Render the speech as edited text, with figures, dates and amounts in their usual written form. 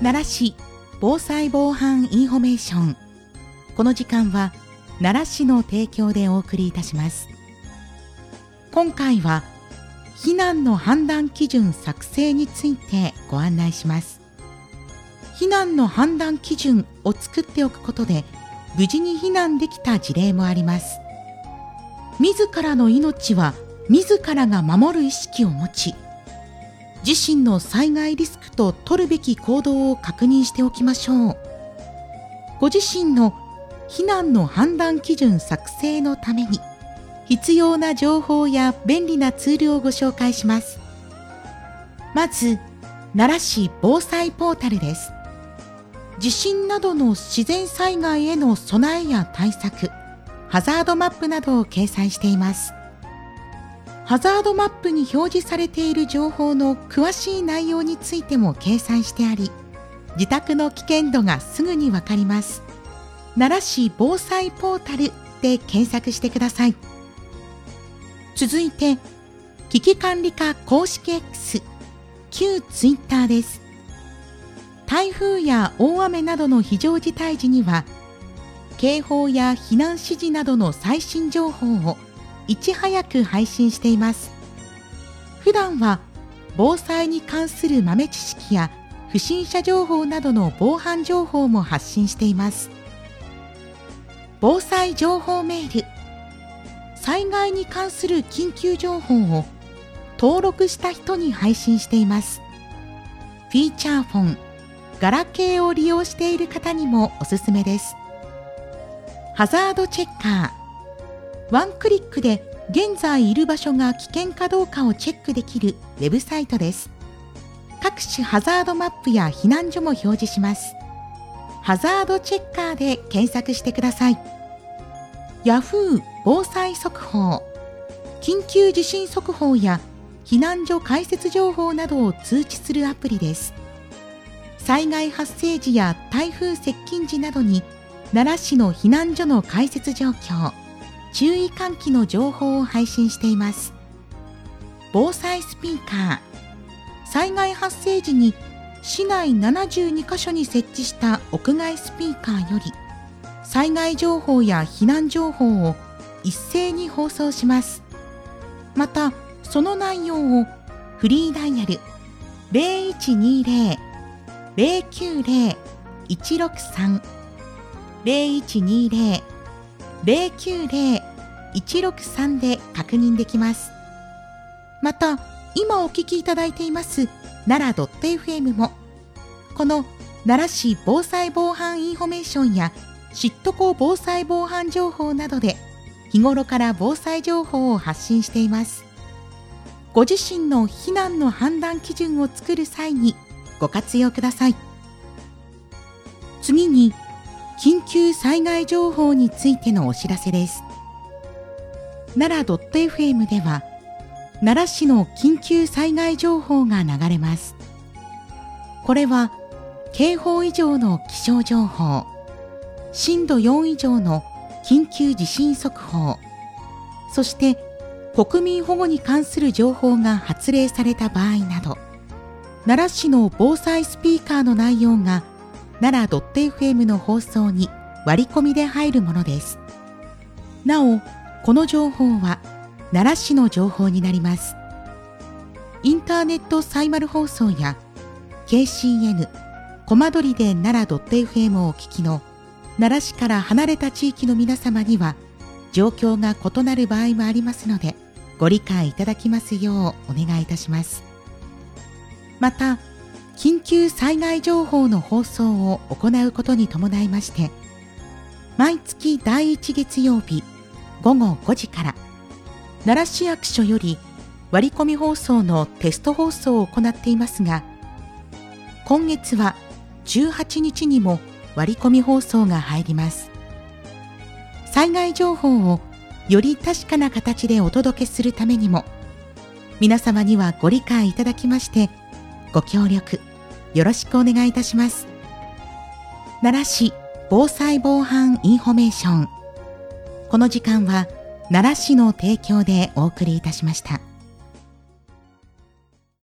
奈良市防災防犯インフォメーション。この時間は奈良市の提供でお送りいたします。今回は避難の判断基準作成についてご案内します。避難の判断基準を作っておくことで無事に避難できた事例もあります。自らの命は自らが守る意識を持ち、自身の災害リスクと取るべき行動を確認しておきましょう。ご自身の避難の判断基準作成のために必要な情報や便利なツールをご紹介します。まず、奈良市防災ポータルです。地震などの自然災害への備えや対策、ハザードマップなどを掲載しています。ハザードマップに表示されている情報の詳しい内容についても掲載してあり、自宅の危険度がすぐにわかります。奈良市防災ポータルで検索してください。続いて、危機管理課公式 X、旧ツイッターです。台風や大雨などの非常事態時には、警報や避難指示などの最新情報をいち早く配信しています。普段は防災に関する豆知識や不審者情報などの防犯情報も発信しています。防災情報メール、災害に関する緊急情報を登録した人に配信しています。フィーチャーフォン、ガラケーを利用している方にもおすすめです。ハザードチェッカー、ワンクリックで現在いる場所が危険かどうかをチェックできるウェブサイトです。各種ハザードマップや避難所も表示します。ハザードチェッカーで検索してください。ヤフー防災速報、緊急地震速報や避難所開設情報などを通知するアプリです。災害発生時や台風接近時などに奈良市の避難所の開設状況、注意喚起の情報を配信しています。防災スピーカー、災害発生時に市内72カ所に設置した屋外スピーカーより災害情報や避難情報を一斉に放送します。また、その内容をフリーダイヤル 0120-090-163 0120-090-163 で確認できます。また、今お聞きいただいています奈良 .fm も、この奈良市防災防犯インフォメーションや知っとこ防災防犯情報などで日頃から防災情報を発信しています。ご自身の避難の判断基準を作る際にご活用ください。次に、緊急災害情報についてのお知らせです。奈良 .fm では奈良市の緊急災害情報が流れます。これは警報以上の気象情報、震度4以上の緊急地震速報、そして国民保護に関する情報が発令された場合など、奈良市の防災スピーカーの内容が奈良 .fm の放送に割り込みで入るものです。なお、この情報は奈良市の情報になります。インターネットサイマル放送や KCN コマドリで奈良 .fm をお聞きの奈良市から離れた地域の皆様には状況が異なる場合もありますので、ご理解いただきますようお願いいたします。また、緊急災害情報の放送を行うことに伴いまして、毎月第1月曜日午後5時から奈良市役所より割り込み放送のテスト放送を行っていますが、今月は18日にも割り込み放送が入ります。災害情報をより確かな形でお届けするためにも、皆様にはご理解いただきましてご協力よろしくお願いいたします。奈良市防災防犯インフォメーション、この時間は奈良市の提供でお送りいたしました。